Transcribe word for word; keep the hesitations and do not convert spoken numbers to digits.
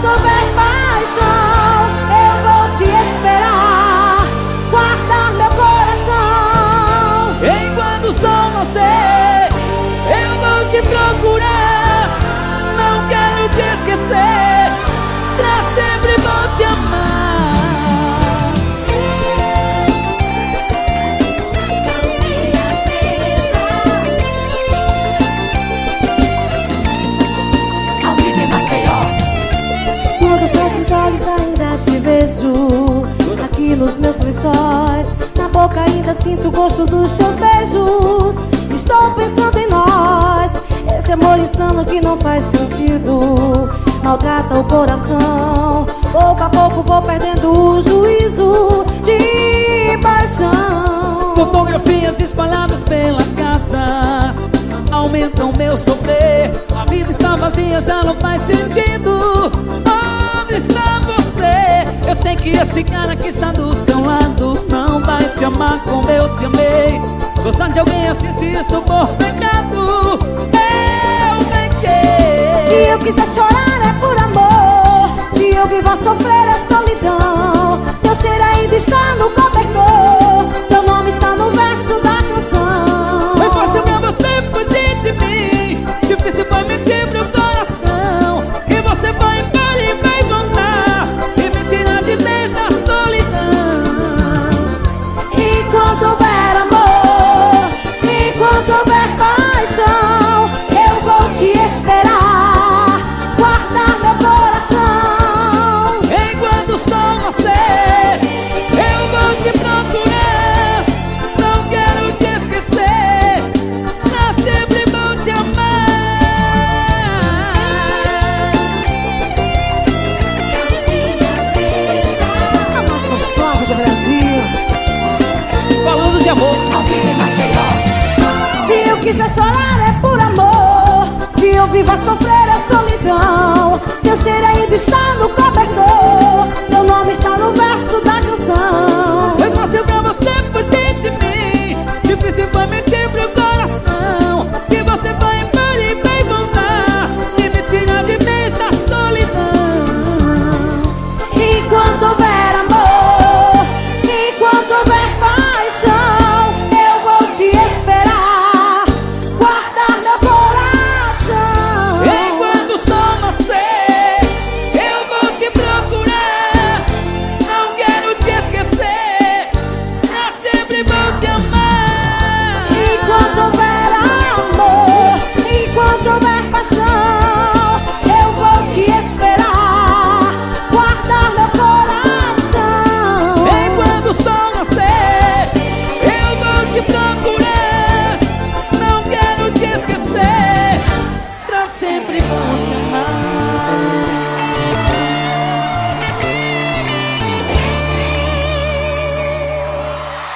Enquanto houver paixão, eu vou te esperar, guardar meu coração. Enquanto o sol nascer, eu vou te procurar. Não quero te esquecer, pra sempre vou te amar. Quando fecho os olhos ainda te vejo aqui nos meus lençóis, na boca ainda sinto o gosto dos teus beijos. Estou pensando em nós, esse amor insano que não faz sentido maltrata o coração. Pouco a pouco vou perdendo o juízo de paixão. Fotografias espalhadas pela casa aumentam meu sofrer. A vida está vazia, já não faz sentido. Onde está você? Eu sei que esse cara que está do seu lado não vai te amar como eu te amei. Gostar de alguém assim, se isso for pecado, eu pequei. Se eu quiser chorar é por amor, se eu vivo a sofrer é solidão. Teu cheiro ainda está no cobertor, teu nome está no verso da canção. Foi fácil pra você fugir de mim, difícil foi mentir pro coração. E você foi embora e veio voltar e me tirar de vez da solidão. Enquanto houver amor, enquanto houver paixão, eu vou te esperar, guardar meu coração. Enquanto o sol nascer, eu vou te procurar. Não quero te esquecer, pra sempre vou te amar. A mais gostosa do Brasil. Falando de amor, Se eu quiser chorar é por amor, se eu vivo a sofrer é solidão. Teu cheiro ainda está no cobertor, teu nome está no verso da canção. foi fácil pra você fugir de mim, difícil foi mentir pro coração. E você foi embora e veio voltar e me tirar de vez da solidão. Enquanto houver amor, enquanto houver paixão, eu vou te esperar, guardar meu coração. Enquanto o sol nascer, eu vou te procurar. Não quero te esquecer, pra sempre vou te amar. Enquanto houver amor, enquanto houver paixão, eu vou te esperar, guardar meu coração. Enquanto o sol nascer, eu vou te procurar.